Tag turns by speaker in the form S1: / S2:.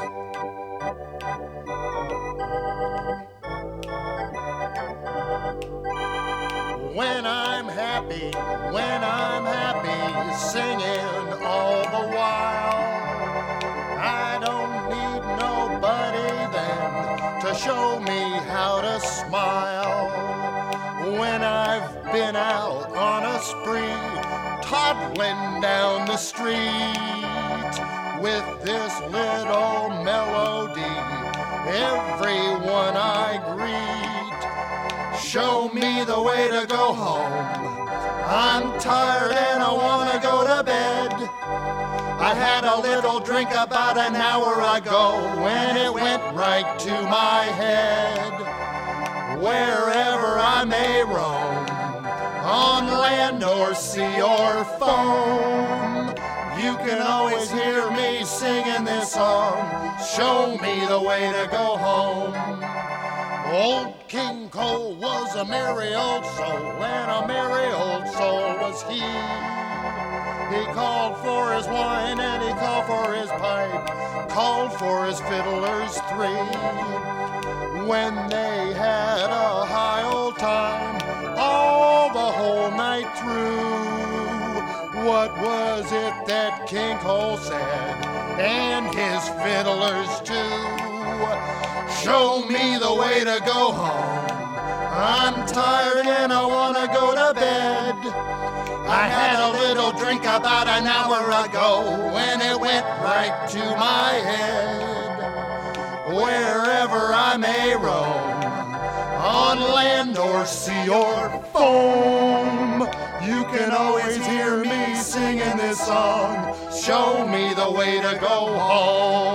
S1: When I'm happy, singing all the while. I don't need nobody then to show me how to smile. When I've been out on a spree, toddling down the street with this little melody, everyone I greet. Show me the way to go home. I'm tired and I want to go to bed. I had a little drink about an hour ago when it went right to my head. Wherever I may roam, on land or sea or foam, you can always hear me singing this song. Show me the way to go home. Old King Cole was a merry old soul, and a merry old soul was he. He called for his wine and he called for his pipe, called for his fiddlers three. When they had a high old time, all the whole night through, what was it that King Cole said, and his fiddlers too? Show me the way to go home. I'm tired and I want to go to bed. I had a little drink about an hour ago when it went right to my head. Wherever I may roam, on land or sea or foam, you can always hear me singing this song. Show me the way to go home.